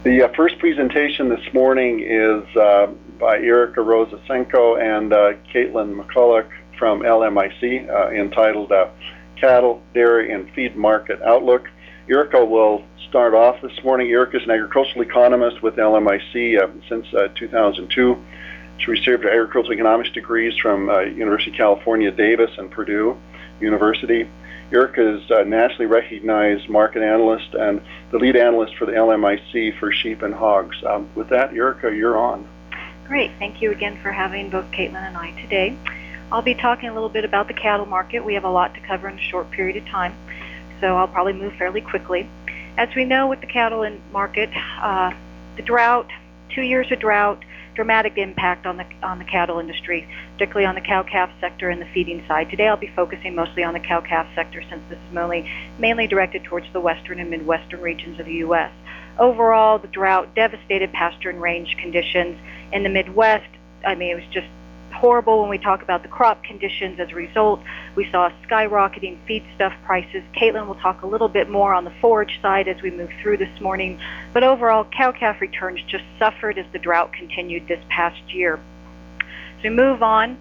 The first presentation this morning is by Erica Rosasenko and Caitlin McCulloch from LMIC, entitled Cattle, Dairy, and Feed Market Outlook. Erica will start off this morning. Erica is an agricultural economist with LMIC since 2002. She received her agricultural economics degrees from University of California, Davis, and Purdue University. Erica is a nationally recognized market analyst and the lead analyst for the LMIC for sheep and hogs. With that, Erica, you're on. Great. Thank you again for having both Caitlin and I today. I'll be talking a little bit about the cattle market. We have a lot to cover in a short period of time, so I'll probably move fairly quickly. As we know with the cattle market, the drought, 2 years of drought, dramatic impact on the cattle industry, particularly on the cow-calf sector and the feeding side. Today I'll be focusing mostly on the cow-calf sector since this is mainly directed towards the western and midwestern regions of the U.S. Overall, the drought devastated pasture and range conditions in the Midwest. I mean, it was just horrible when we talk about the crop conditions. As a result, we saw skyrocketing feedstuff prices. Caitlin will talk a little bit more on the forage side as we move through this morning. But overall, cow-calf returns just suffered as the drought continued this past year. As we move on,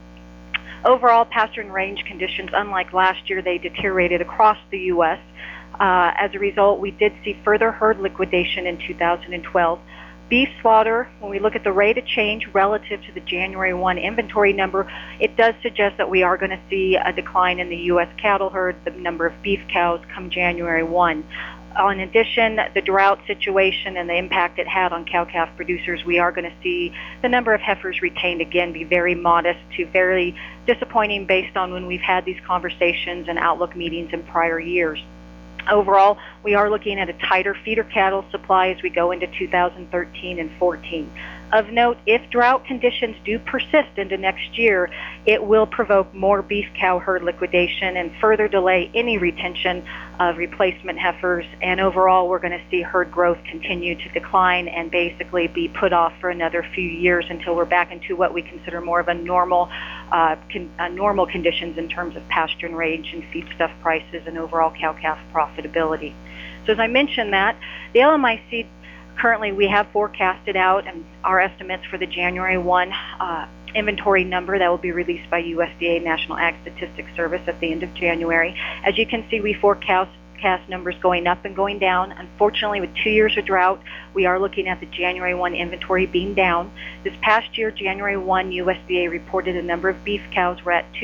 overall pasture and range conditions, unlike last year, they deteriorated across the U.S. As a result, we did see further herd liquidation in 2012. Beef slaughter, when we look at the rate of change relative to the January 1 inventory number, it does suggest that we are going to see a decline in the U.S. cattle herd, the number of beef cows, come January 1. In addition, the drought situation and the impact it had on cow-calf producers, we are going to see the number of heifers retained again be very modest to very disappointing based on when we've had these conversations and outlook meetings in prior years. Overall, we are looking at a tighter feeder cattle supply as we go into 2013 and 14. Of note, if drought conditions do persist into next year, it will provoke more beef cow herd liquidation and further delay any retention of replacement heifers. And overall, we're going to see herd growth continue to decline and basically be put off for another few years until we're back into what we consider more of a normal conditions in terms of pasture and range and feedstuff prices and overall cow-calf profitability. So as I mentioned that, the LMIC currently we have forecasted out and our estimates for the January 1 inventory number that will be released by USDA National Ag Statistics Service at the end of January. As you can see, we forecast numbers going up and going down. Unfortunately, with 2 years of drought, we are looking at the January 1 inventory being down. This past year, January 1, USDA reported a number of beef cows were at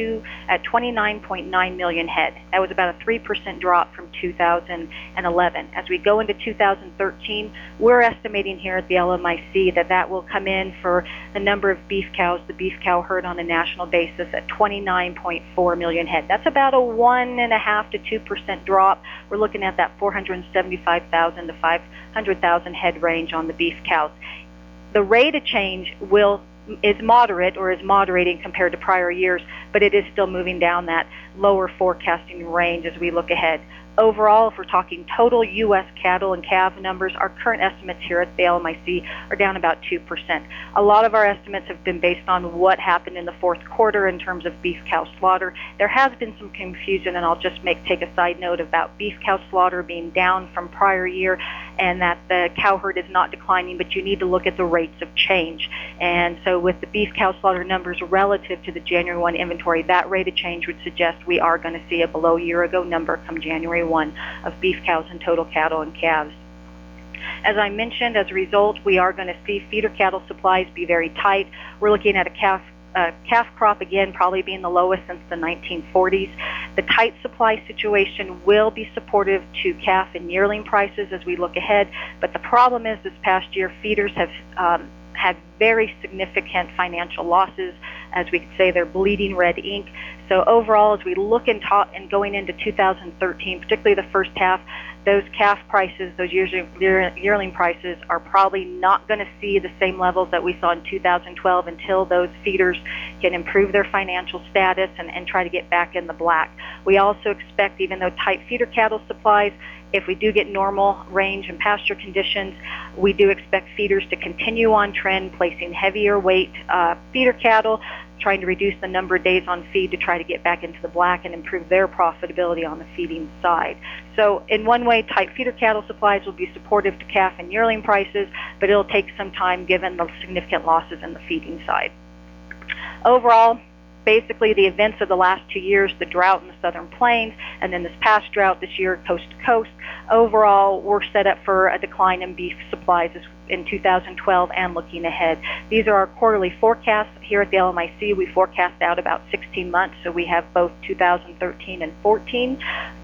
29.9 million head. That was about a 3% drop from 2011. As we go into 2013, we're estimating here at the LMIC that will come in for the number of beef cows, the beef cow herd on a national basis at 29.4 million head. That's about a 1.5% to 2% drop. We're looking at that 475,000 to 500,000 head range on the beef cows. The rate of change is moderate or is moderating compared to prior years, but it is still moving down that lower forecasting range as we look ahead. Overall, if we're talking total U.S. cattle and calf numbers, our current estimates here at the LMIC are down about 2%. A lot of our estimates have been based on what happened in the fourth quarter in terms of beef cow slaughter. There has been some confusion, and I'll just take a side note about beef cow slaughter being down from prior year and that the cow herd is not declining, but you need to look at the rates of change. And so with the beef cow slaughter numbers relative to the January 1 inventory, that rate of change would suggest we are going to see a below year-ago number come January 1 of beef cows and total cattle and calves. As I mentioned, as a result, we are going to see feeder cattle supplies be very tight. We're looking at a calf crop, again, probably being the lowest since the 1940s. The tight supply situation will be supportive to calf and yearling prices as we look ahead, but the problem is this past year feeders have had very significant financial losses. As we could say, they're bleeding red ink. So overall, as we look and going into 2013, particularly the first half, those calf prices, those yearling prices, are probably not going to see the same levels that we saw in 2012 until those feeders can improve their financial status and try to get back in the black. We also expect, even though tight feeder cattle supplies, if we do get normal range and pasture conditions, we do expect feeders to continue on trend, placing heavier weight feeder cattle. trying to reduce the number of days on feed to try to get back into the black and improve their profitability on the feeding side. So in one way, tight feeder cattle supplies will be supportive to calf and yearling prices, but it'll take some time given the significant losses in the feeding side. Overall, basically the events of the last 2 years, the drought in the southern plains, and then this past drought this year coast to coast, overall we're set up for a decline in beef supplies in 2012 and looking ahead. These are our quarterly forecasts. Here at the LMIC, we forecast out about 16 months, so we have both 2013 and 14.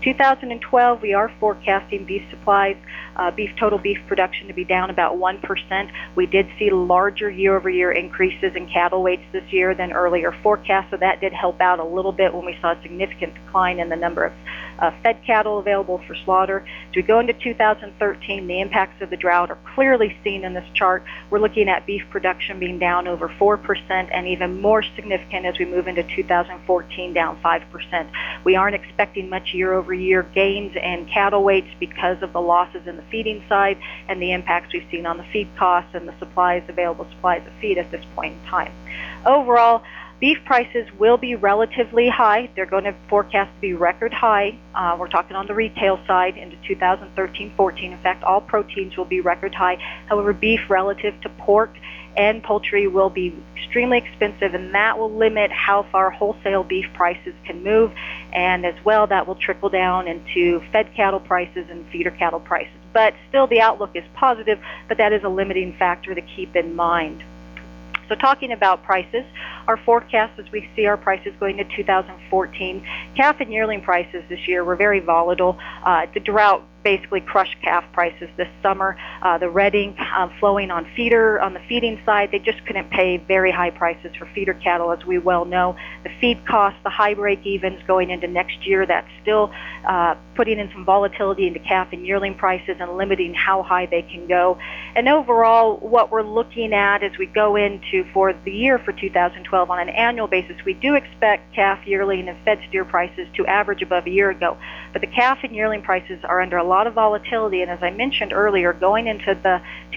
2012, we are forecasting beef supplies, total beef production to be down about 1%. We did see larger year-over-year increases in cattle weights this year than earlier forecasts, so that did help out a little bit when we saw a significant decline in the number of fed cattle available for slaughter. As we go into 2013, the impacts of the drought are clearly seen in this chart. We're looking at beef production being down over 4% and even more significant as we move into 2014, down 5%. We aren't expecting much year-over-year gains in cattle weights because of the losses in the feeding side and the impacts we've seen on the feed costs and the available supplies of feed at this point in time. Overall, beef prices will be relatively high. They're going to forecast to be record high. We're talking on the retail side into 2013-14. In fact, all proteins will be record high. However, beef relative to pork and poultry will be extremely expensive, and that will limit how far wholesale beef prices can move, and as well that will trickle down into fed cattle prices and feeder cattle prices. But still, the outlook is positive, but that is a limiting factor to keep in mind. So talking about prices, our forecast as we see our prices going to 2014, calf and yearling prices this year were very volatile. The drought basically crushed calf prices this summer. The red ink flowing on the feeding side, they just couldn't pay very high prices for feeder cattle, as we well know. The feed costs, the high break-evens going into next year, that's still putting in some volatility into calf and yearling prices and limiting how high they can go. And overall, what we're looking at as we go into for the year for 2012 on an annual basis, we do expect calf, yearling, and fed steer prices to average above a year ago. But the calf and yearling prices are under a lot of volatility, and as I mentioned earlier, going into the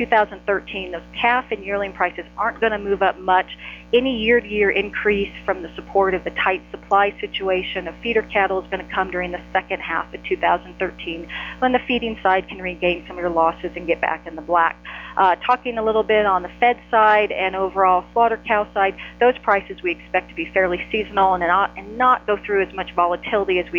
2013, those calf and yearling prices aren't going to move up much. Any year-to-year increase from the support of the tight supply situation of feeder cattle is going to come during the second half of 2013, when the feeding side can regain some of their losses and get back in the black. Talking a little bit on the fed side and overall slaughter cow side, those prices we expect to be fairly seasonal and not go through as much volatility as we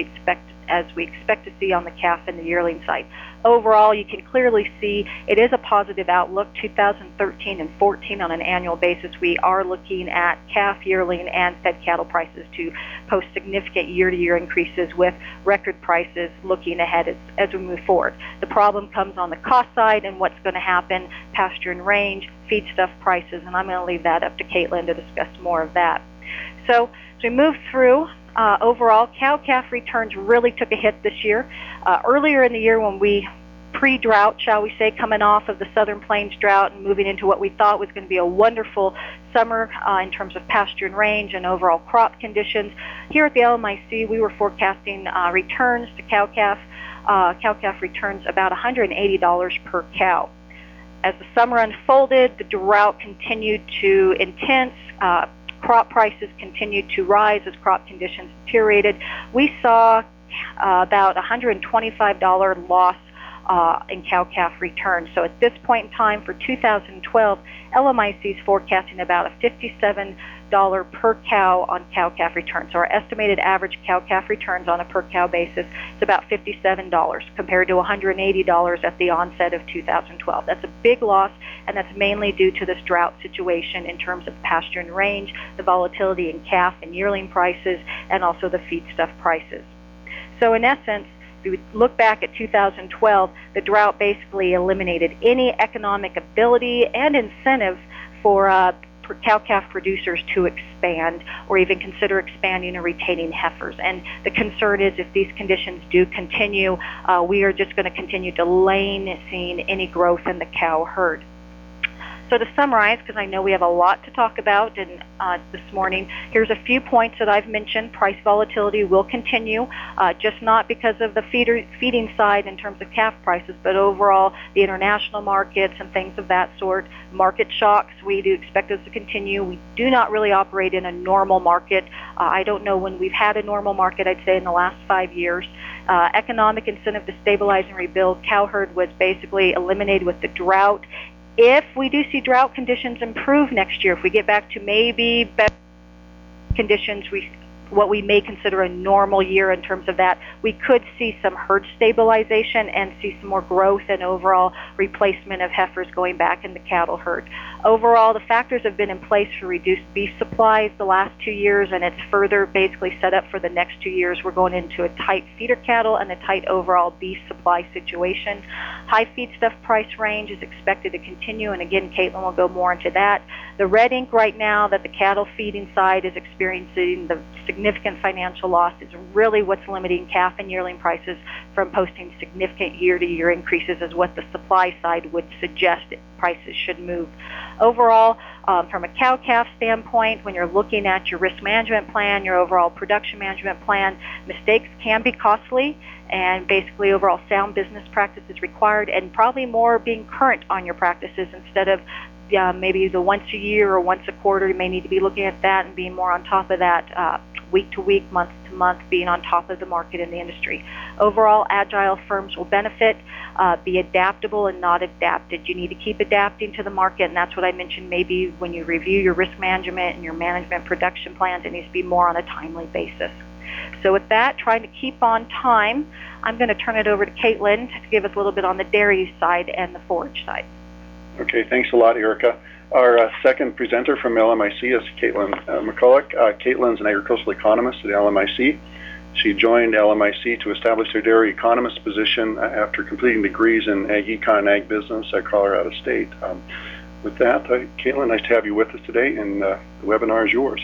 expect to see on the calf and the yearling side. Overall, you can clearly see it is a positive outlook. 2013 and 14 on an annual basis, we are looking at calf, yearling, and fed cattle prices to post significant year-to-year increases with record prices looking ahead as we move forward. The problem comes on the cost side and what's going to happen, pasture and range, feedstuff prices, and I'm going to leave that up to Caitlin to discuss more of that. So as we move through, overall, cow-calf returns really took a hit this year. Earlier in the year when we pre-drought, shall we say, coming off of the Southern Plains drought and moving into what we thought was going to be a wonderful summer in terms of pasture and range and overall crop conditions. Here at the LMIC, we were forecasting returns to cow-calf returns about $180 per cow. As the summer unfolded, the drought continued to intense. Crop prices continued to rise as crop conditions deteriorated. We saw about $125 loss in cow-calf returns. So at this point in time for 2012, LMIC is forecasting about a $57 per cow on cow-calf returns. So our estimated average cow-calf returns on a per cow basis is about $57 compared to $180 at the onset of 2012. That's a big loss, and that's mainly due to this drought situation in terms of pasture and range, the volatility in calf and yearling prices, and also the feedstuff prices. So in essence, if we look back at 2012, the drought basically eliminated any economic ability and incentive for cow-calf producers to expand or even consider expanding or retaining heifers. And the concern is if these conditions do continue, we are just going to continue delaying seeing any growth in the cow herd. So to summarize, because I know we have a lot to talk about this morning, here's a few points that I've mentioned. Price volatility will continue, just not because of the feeding side in terms of calf prices, but overall the international markets and things of that sort. Market shocks, we do expect those to continue. We do not really operate in a normal market. I don't know when we've had a normal market, I'd say in the last 5 years. Economic incentive to stabilize and rebuild. Cow herd was basically eliminated with the drought. If we do see drought conditions improve next year, if we get back to maybe better conditions, what we may consider a normal year in terms of that, we could see some herd stabilization and see some more growth and overall replacement of heifers going back in the cattle herd. Overall, the factors have been in place for reduced beef supplies the last 2 years, and it's further basically set up for the next 2 years. We're going into a tight feeder cattle and a tight overall beef supply situation. High feedstuff price range is expected to continue, and again, Caitlin will go more into that. The red ink right now that the cattle feeding side is experiencing the significant financial loss is really what's limiting calf and yearling prices from posting significant year-to-year increases, as what the supply side would suggest prices should move. Overall, from a cow-calf standpoint, when you're looking at your risk management plan, your overall production management plan, mistakes can be costly, and basically overall sound business practice is required, and probably more being current on your practices instead of maybe the once a year or once a quarter. You may need to be looking at that and being more on top of that week to week, month to month, being on top of the market in the industry. Overall, agile firms will benefit. Be adaptable and not adapted. You need to keep adapting to the market, and that's what I mentioned. Maybe when you review your risk management and your management production plans, it needs to be more on a timely basis. So with that, trying to keep on time, I'm going to turn it over to Caitlin to give us a little bit on the dairy side and the forage side. Okay, thanks a lot, Erica. Our second presenter from LMIC is Caitlin McCulloch. Caitlin's an agricultural economist at LMIC. She joined LMIC to establish her dairy economist position after completing degrees in ag econ and ag business at Colorado State. With that, Caitlin, nice to have you with us today, and the webinar is yours.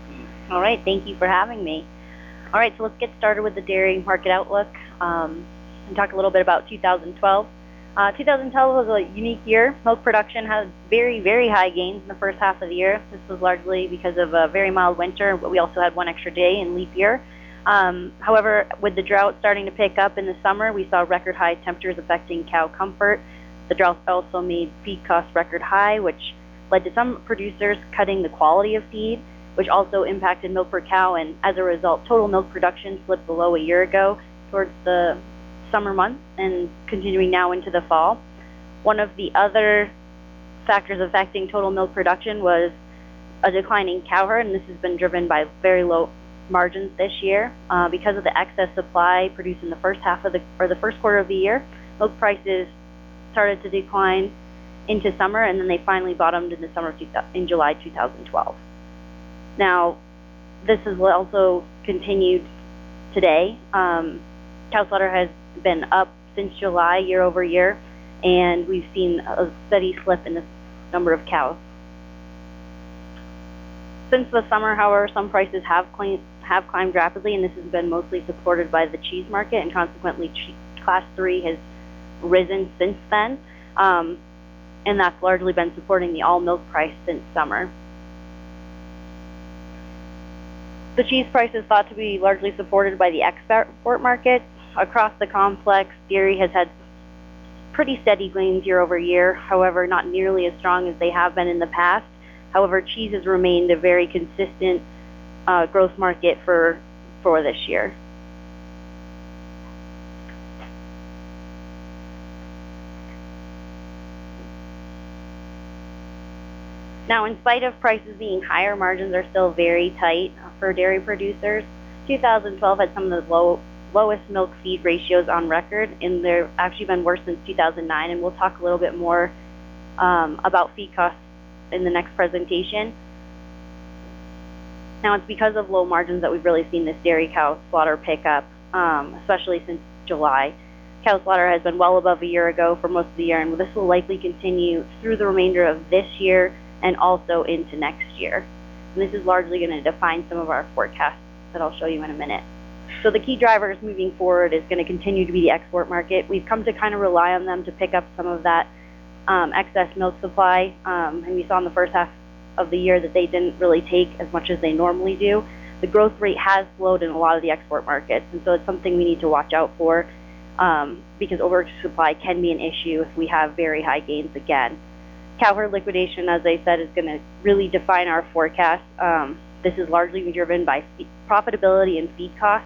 All right, thank you for having me. All right, so let's get started with the dairy market outlook and talk a little bit about 2012. 2012 was a unique year. Milk production had very, very high gains in the first half of the year. This was largely because of a very mild winter, but we also had one extra day in leap year. However, with the drought starting to pick up in the summer, we saw record high temperatures affecting cow comfort. The drought also made feed costs record high, which led to some producers cutting the quality of feed, which also impacted milk per cow, and as a result, total milk production slipped below a year ago towards the summer months and continuing now into the fall. One of the other factors affecting total milk production was a declining cow herd, and this has been driven by very low margins this year. Because of the excess supply produced in the first quarter of the year, milk prices started to decline into summer, and then they finally bottomed in July 2012. Now, this has also continued today. Cow slaughter has been up since July year over year, and we've seen a steady slip in the number of cows. Since the summer, however, some prices have climbed rapidly, and this has been mostly supported by the cheese market, and consequently Class 3 has risen since then, and that's largely been supporting the all-milk price since summer. The cheese price is thought to be largely supported by the export market. Across the complex, dairy has had pretty steady gains year over year, however, not nearly as strong as they have been in the past. However, cheese has remained a very consistent growth market for this year. Now, in spite of prices being higher, margins are still very tight for dairy producers. 2012 had some of the lowest milk feed ratios on record, and they've actually been worse since 2009, and we'll talk a little bit more about feed costs in the next presentation. Now, it's because of low margins that we've really seen this dairy cow slaughter pick up, especially since July. Cow slaughter has been well above a year ago for most of the year, and this will likely continue through the remainder of this year and also into next year. And this is largely going to define some of our forecasts that I'll show you in a minute. So the key drivers moving forward is going to continue to be the export market. We've come to kind of rely on them to pick up some of that excess milk supply, and we saw in the first half of the year that they didn't really take as much as they normally do. The growth rate has slowed in a lot of the export markets, and so it's something we need to watch out for, because oversupply can be an issue if we have very high gains again. Cow herd liquidation, as I said, is going to really define our forecast. This is largely driven by profitability and feed costs.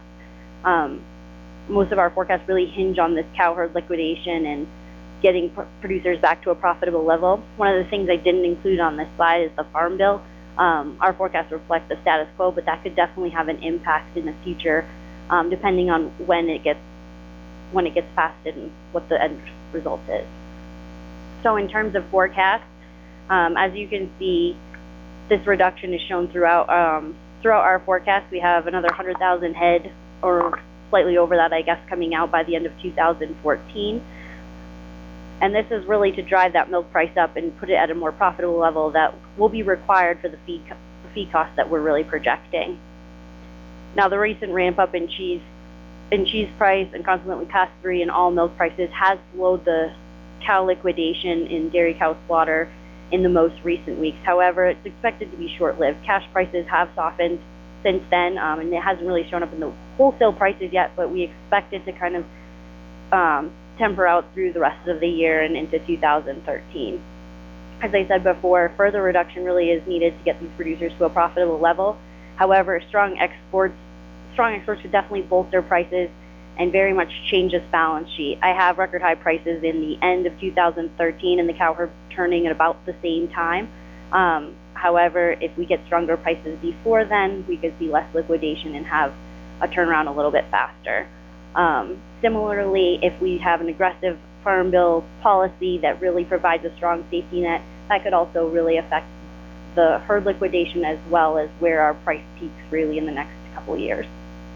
Most of our forecasts really hinge on this cow herd liquidation and getting producers back to a profitable level. One of the things I didn't include on this slide is the Farm Bill. Our forecasts reflect the status quo, but that could definitely have an impact in the future, depending on when it gets passed and what the end result is. So in terms of forecasts, as you can see, this reduction is shown throughout our forecast. We have another 100,000 head, or slightly over that, I guess, coming out by the end of 2014. And this is really to drive that milk price up and put it at a more profitable level that will be required for the feed costs that we're really projecting. Now, the recent ramp up in cheese price and consequently pass-through in all milk prices has slowed the cow liquidation in dairy cow slaughter in the most recent weeks. However, it's expected to be short-lived. Cash prices have softened since then, and it hasn't really shown up in the wholesale prices yet, but we expect it to kind of temper out through the rest of the year and into 2013. As I said before, further reduction really is needed to get these producers to a profitable level. However, strong exports could definitely bolster prices and very much change this balance sheet. I have record high prices in the end of 2013 and the cow herd turning at about the same time. However, if we get stronger prices before then, we could see less liquidation and have a turnaround a little bit faster. Similarly, if we have an aggressive Farm Bill policy that really provides a strong safety net, that could also really affect the herd liquidation as well as where our price peaks really in the next couple of years.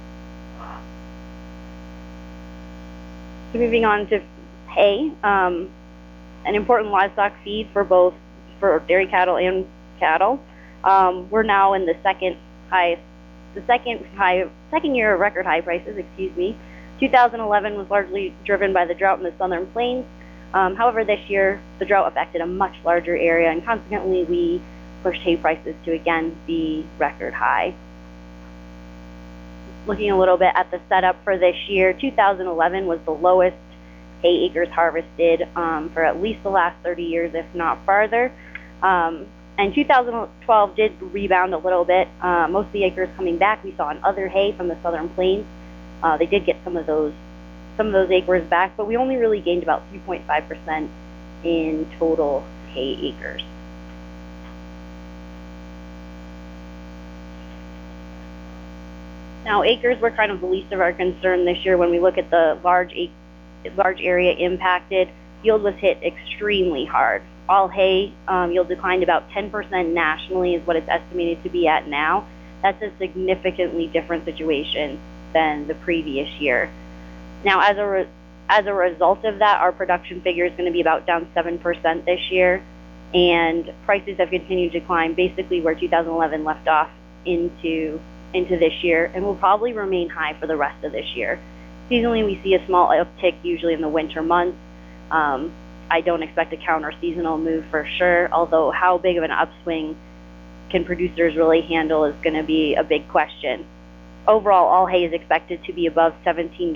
So moving on to hay, an important livestock feed for dairy cattle and cattle. We're now in the second year of record high prices. 2011 was largely driven by the drought in the southern plains. However, this year the drought affected a much larger area, and consequently we pushed hay prices to again be record high. Looking a little bit at the setup for this year, 2011 was the lowest hay acres harvested for at least the last 30 years, if not farther. And 2012 did rebound a little bit. Most of the acres coming back we saw in other hay from the southern plains. They did get some of those acres back, but we only really gained about 3.5% in total hay acres. Now, acres were kind of the least of our concern this year when we look at the large area impacted. Yield was hit extremely hard. All hay yield declined about 10% nationally is what it's estimated to be at now. That's a significantly different situation than the previous year. Now, as a result of that, our production figure is going to be about down 7% this year, and prices have continued to climb basically where 2011 left off into this year, and will probably remain high for the rest of this year. Seasonally, we see a small uptick usually in the winter months. I don't expect a counter-seasonal move for sure, although how big of an upswing can producers really handle is going to be a big question. Overall, all hay is expected to be above $17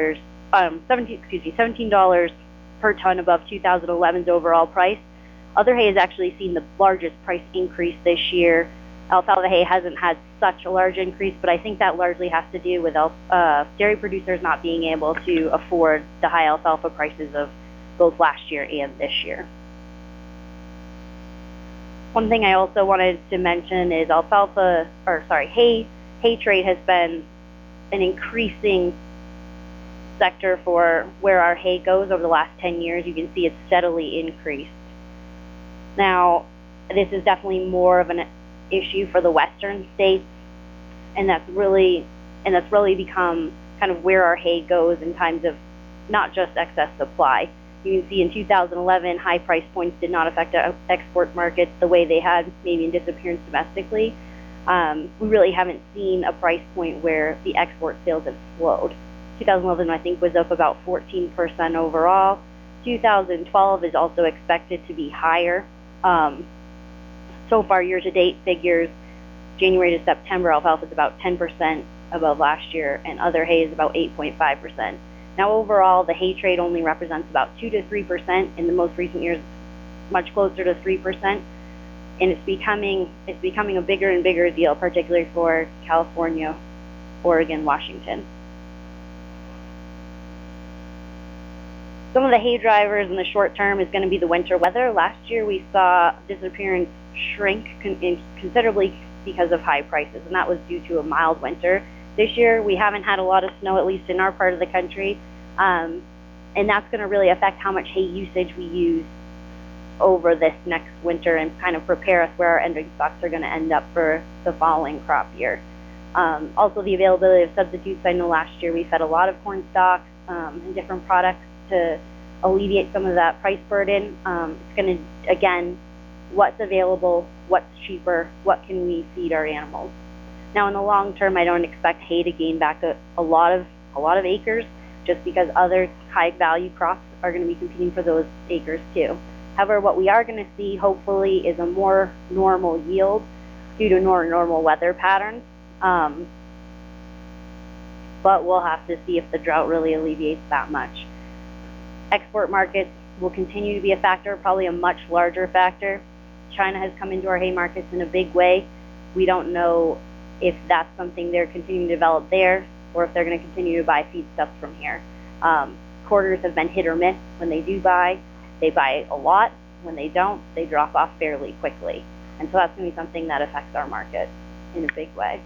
per ton above 2011's overall price. Other hay has actually seen the largest price increase this year. Alfalfa hay hasn't had such a large increase, but I think that largely has to do with dairy producers not being able to afford the high alfalfa prices of both last year and this year. One thing I also wanted to mention is hay trade has been an increasing sector for where our hay goes over the last 10 years. You can see it's steadily increased. Now, this is definitely more of an issue for the western states, and that's really become kind of where our hay goes in times of not just excess supply. You can see in 2011, high price points did not affect export markets the way they had maybe in disappearance domestically. We really haven't seen a price point where the export sales have slowed. 2011, I think, was up about 14% overall. 2012 is also expected to be higher. So far, year-to-date figures, January to September, alfalfa is about 10% above last year, and other hay is about 8.5%. Now, overall, the hay trade only represents about 2 to 3%. In the most recent years, much closer to 3%, and it's becoming a bigger and bigger deal, particularly for California, Oregon, Washington. Some of the hay drivers in the short term is going to be the winter weather. Last year we saw disappearance shrink considerably because of high prices, and that was due to a mild winter. This year we haven't had a lot of snow, at least in our part of the country, and that's going to really affect how much hay usage we use over this next winter and kind of prepare us where our ending stocks are going to end up for the following crop year. Also, the availability of substitutes. I know last year we fed a lot of corn stalks and different products to alleviate some of that price burden. It's going to, again, what's available, what's cheaper, what can we feed our animals. Now, in the long term, I don't expect hay to gain back a lot of acres, just because other high value crops are going to be competing for those acres too. However, what we are going to see, hopefully, is a more normal yield due to more normal weather patterns. But we'll have to see if the drought really alleviates that much. Export markets will continue to be a factor, probably a much larger factor. China has come into our hay markets in a big way. We don't know if that's something they're continuing to develop there, or if they're going to continue to buy feedstuffs from here. Quarters have been hit or miss. When they do buy, they buy a lot. When they don't, they drop off fairly quickly. And so that's going to be something that affects our market in a big way.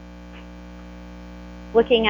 Looking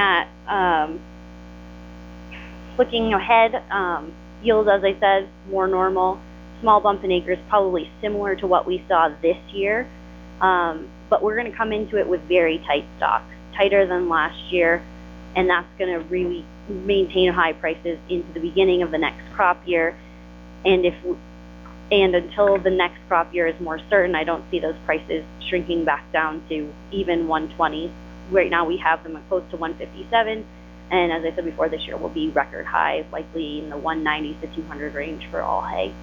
ahead, yield, as I said, more normal. Small bump in acres, probably similar to what we saw this year. But we're going to come into it with very tight stocks, tighter than last year, and that's going to really maintain high prices into the beginning of the next crop year. And until the next crop year is more certain, I don't see those prices shrinking back down to even 120. Right now we have them at close to 157, and as I said before, this year will be record high, likely in the 190s to 200 range for all hay.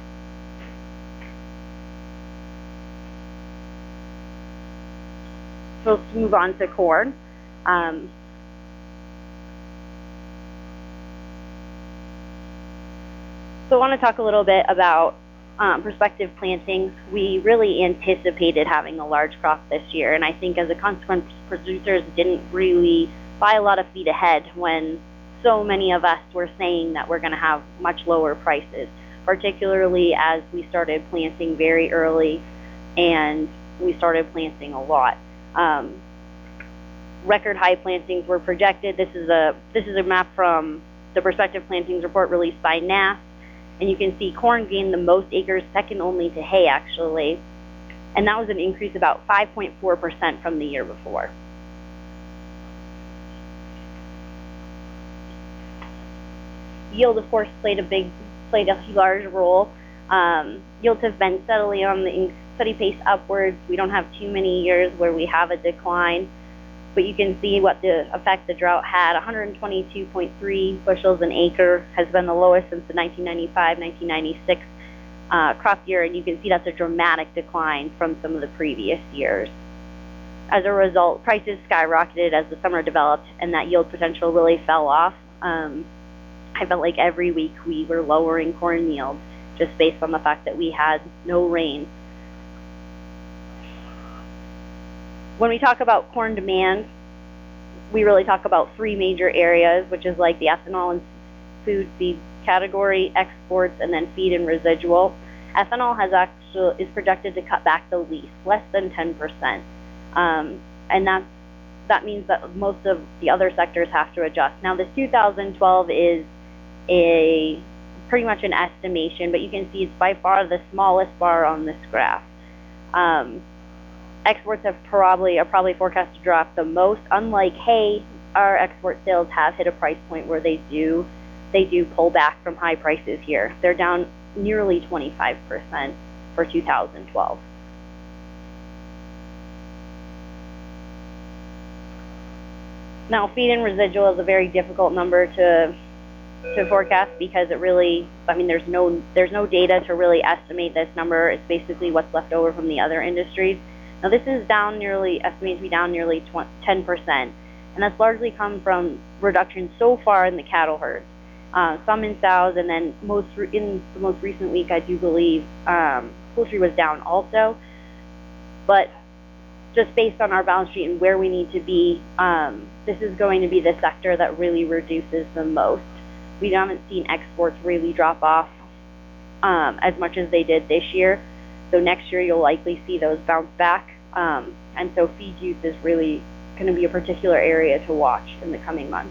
So let's move on to corn. So I want to talk a little bit about prospective plantings. We really anticipated having a large crop this year, and I think as a consequence, producers didn't really buy a lot of feed ahead when so many of us were saying that we're going to have much lower prices, particularly as we started planting very early and we started planting a lot. Record high plantings were projected. This is a map from the Prospective Plantings Report released by NASS. And you can see corn gained the most acres, second only to hay, actually. And that was an increase about 5.4% from the year before. Yield, of course, played a large role. Yields have been steadily on the steady pace upwards. We don't have too many years where we have a decline. But you can see what the effect the drought had. 122.3 bushels an acre has been the lowest since the 1995-1996 crop year, and you can see that's a dramatic decline from some of the previous years. As a result, prices skyrocketed as the summer developed, and that yield potential really fell off. I felt like every week we were lowering corn yields just based on the fact that we had no rain. When we talk about corn demand, we really talk about three major areas, which is like the ethanol and food feed category, exports, and then feed and residual. Ethanol is projected to cut back the least, less than 10%. And that means that most of the other sectors have to adjust. Now, this 2012 is pretty much an estimation, but you can see it's by far the smallest bar on this graph. Exports are probably forecast to drop the most. Unlike hay, our export sales have hit a price point where they do pull back from high prices here. They're down nearly 25% for 2012. Now, feed and residual is a very difficult number to to forecast because it really, I mean, there's no data to really estimate this number. It's basically what's left over from the other industries. Now this is estimated to be down nearly 10%, and that's largely come from reductions so far in the cattle herds. Some in sows, and then in the most recent week, I do believe poultry was down also. But just based on our balance sheet and where we need to be, this is going to be the sector that really reduces the most. We haven't seen exports really drop off as much as they did this year. So next year you'll likely see those bounce back. And so feed use is really going to be a particular area to watch in the coming months.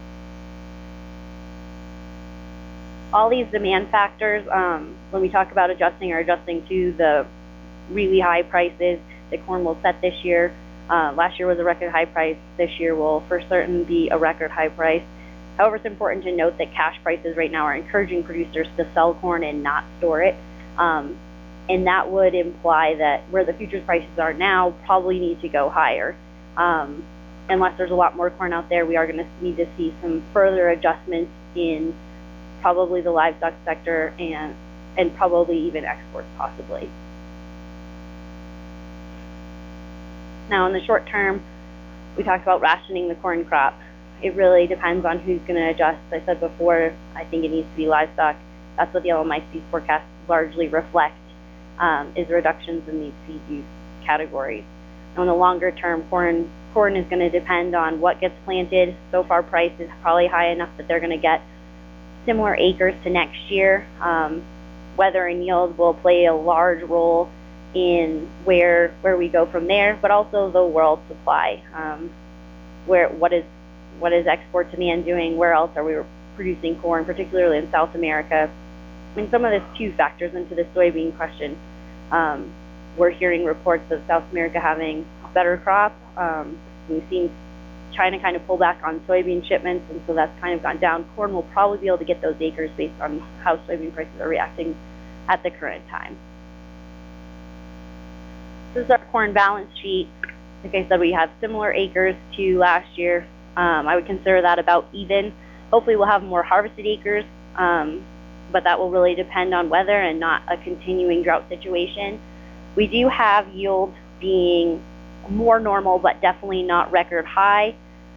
All these demand factors, when we talk about adjusting, are adjusting to the really high prices that corn will set this year. Last year was a record high price. This year will for certain be a record high price. However, it's important to note that cash prices right now are encouraging producers to sell corn and not store it. And that would imply that where the futures prices are now probably need to go higher. Unless there's a lot more corn out there, we are going to need to see some further adjustments in probably the livestock sector and probably even exports possibly. Now in the short term, we talked about rationing the corn crop. It really depends on who's going to adjust. As I said before, I think it needs to be livestock. That's what the LMIC forecasts largely reflect, is reductions in these feed use categories. Now in the longer term, corn is going to depend on what gets planted. So far price is probably high enough that they're going to get similar acres to next year. Weather and yield will play a large role in where we go from there, but also the world supply. What is export demand doing? Where else are we producing corn, particularly in South America? And some of this too factors into the soybean question. We're hearing reports of South America having a better crop. We've seen China kind of pull back on soybean shipments, and so that's kind of gone down. Corn will probably be able to get those acres based on how soybean prices are reacting at the current time. This is our corn balance sheet. Like I said, we have similar acres to last year. I would consider that about even. Hopefully we'll have more harvested acres, but that will really depend on weather and not a continuing drought situation. We do have yield being more normal, but definitely not record high.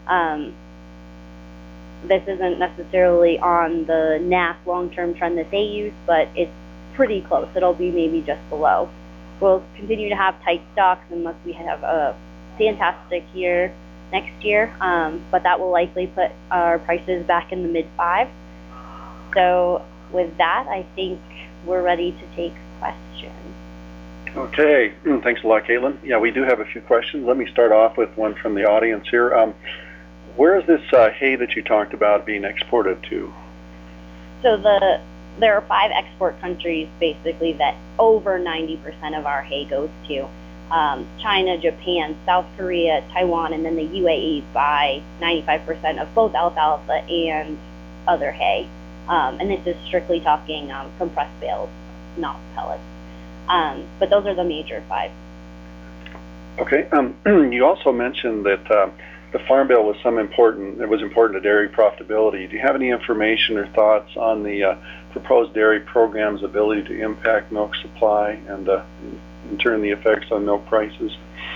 This isn't necessarily on the NASS long-term trend that they use, but it's pretty close. It'll be maybe just below. We'll continue to have tight stocks unless we have a fantastic year next year, but that will likely put our prices back in the mid-5s. So with that, I think we're ready to take questions. Okay, thanks a lot, Caitlin. Yeah, we do have a few questions. Let me start off with one from the audience here. Where is this hay that you talked about being exported to? So there are 5 export countries basically that over 90% of our hay goes to. China, Japan, South Korea, Taiwan, and then the UAE buy 95% of both alfalfa and other hay. And this is strictly talking compressed bales, not pellets. But those are the major 5. Okay. You also mentioned that the Farm Bill was important to dairy profitability. Do you have any information or thoughts on the proposed dairy program's ability to impact milk supply and in turn the effects on milk prices?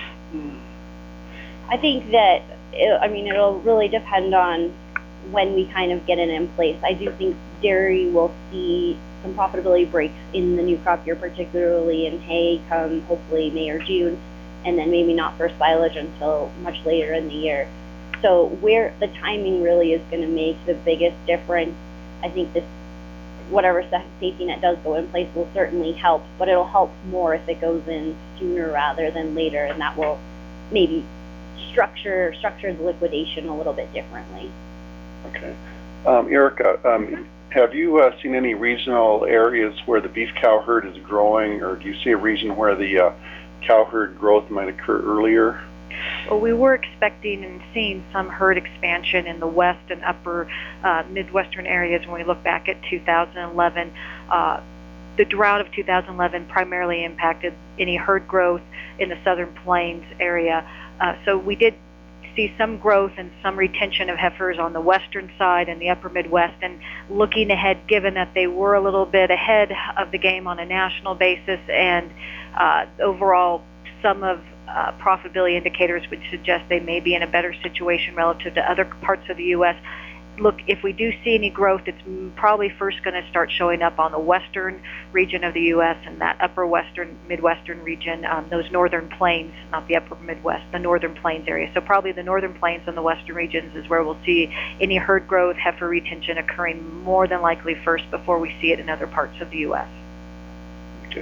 I think that it'll really depend on when we kind of get it in place. I do think dairy will see some profitability breaks in the new crop year, particularly in hay come hopefully May or June, and then maybe not for silage until much later in the year. So where the timing really is going to make the biggest difference, I think whatever safety net does go in place will certainly help, but it'll help more if it goes in sooner rather than later, and that will maybe structure the liquidation a little bit differently. Okay. Erica, have you seen any regional areas where the beef cow herd is growing, or do you see a region where the cow herd growth might occur earlier? Well, we were expecting and seeing some herd expansion in the west and upper Midwestern areas when we look back at 2011. The drought of 2011 primarily impacted any herd growth in the southern plains area. So we did see some growth and some retention of heifers on the western side and the upper Midwest. And looking ahead, given that they were a little bit ahead of the game on a national basis, and overall some of profitability indicators would suggest they may be in a better situation relative to other parts of the U.S. Look, if we do see any growth, it's probably first going to start showing up on the western region of the U.S. and that upper western, midwestern region, those northern plains, not the upper Midwest, the northern plains area. So probably the northern plains and the western regions is where we'll see any herd growth, heifer retention occurring more than likely first before we see it in other parts of the U.S. Okay.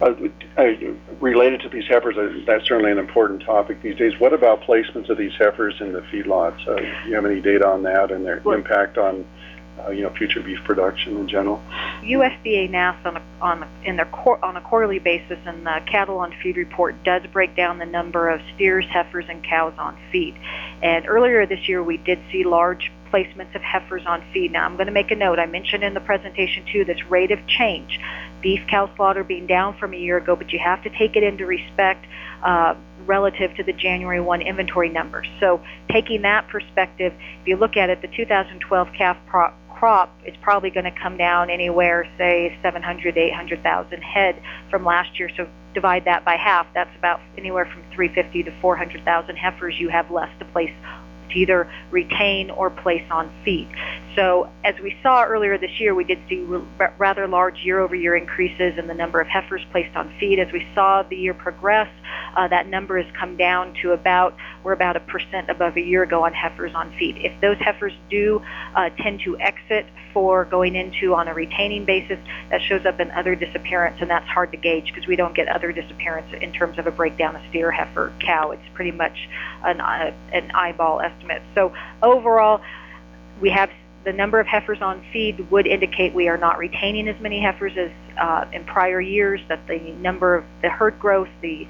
Related to these heifers, that's certainly an important topic these days. What about placements of these heifers in the feedlots? Do you have any data on that and their impact on, future beef production in general? USDA NASS on a quarterly basis, and the Cattle on Feed report does break down the number of steers, heifers, and cows on feed. And earlier this year, we did see large placements of heifers on feed. Now, I'm going to make a note. I mentioned in the presentation too this rate of change. Beef cow slaughter being down from a year ago, but you have to take it into respect relative to the January 1 inventory numbers. So taking that perspective, if you look at it, the 2012 calf crop is probably going to come down anywhere, say 700 to 800,000 head from last year. So divide that by half. That's about anywhere from 350 to 400,000 heifers you have less to place, to either retain or place on feed. So as we saw earlier this year, we did see rather large year-over-year increases in the number of heifers placed on feed. As we saw the year progress, that number has come down to we're about 1% above a year ago on heifers on feed. If those heifers do tend to exit for going into on a retaining basis, that shows up in other disappearance, and that's hard to gauge because we don't get other disappearance in terms of a breakdown of steer, heifer, cow. It's pretty much an eyeball estimate. So overall, we have the number of heifers on feed would indicate we are not retaining as many heifers as in prior years, that the number of the herd growth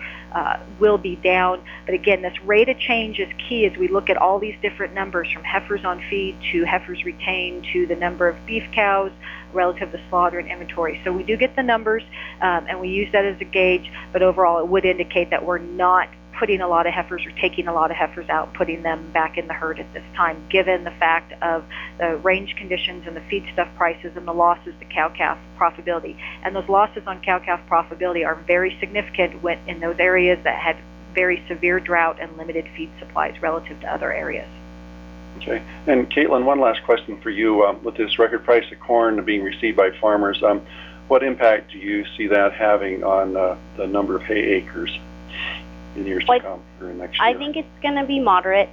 will be down. But again, this rate of change is key as we look at all these different numbers, from heifers on feed to heifers retained to the number of beef cows relative to slaughter and inventory. So we do get the numbers, and we use that as a gauge, but overall it would indicate that we're not putting a lot of heifers or taking a lot of heifers out, putting them back in the herd at this time, given the fact of the range conditions and the feedstuff prices and the losses to cow-calf profitability. And those losses on cow-calf profitability are very significant in those areas that had very severe drought and limited feed supplies relative to other areas. Okay. And Caitlin, one last question for you. With this record price of corn being received by farmers, what impact do you see that having on the number of hay acres in years to come or next year? I think it's going to be moderate.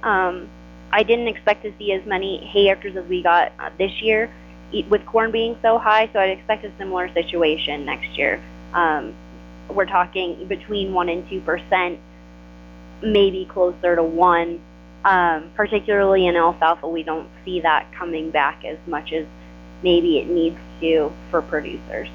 I didn't expect to see as many hay acres as we got this year with corn being so high, so I'd expect a similar situation next year. We're talking between 1 and 2%, maybe closer to 1. Particularly in alfalfa, we don't see that coming back as much as maybe it needs to for producers.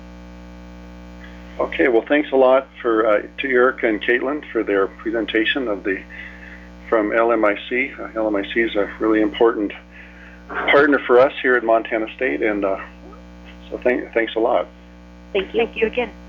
Okay, well, thanks a lot to Erica and Caitlin for their presentation from LMIC. LMIC is a really important partner for us here at Montana State, and so thanks a lot. Thank you. Thank you again.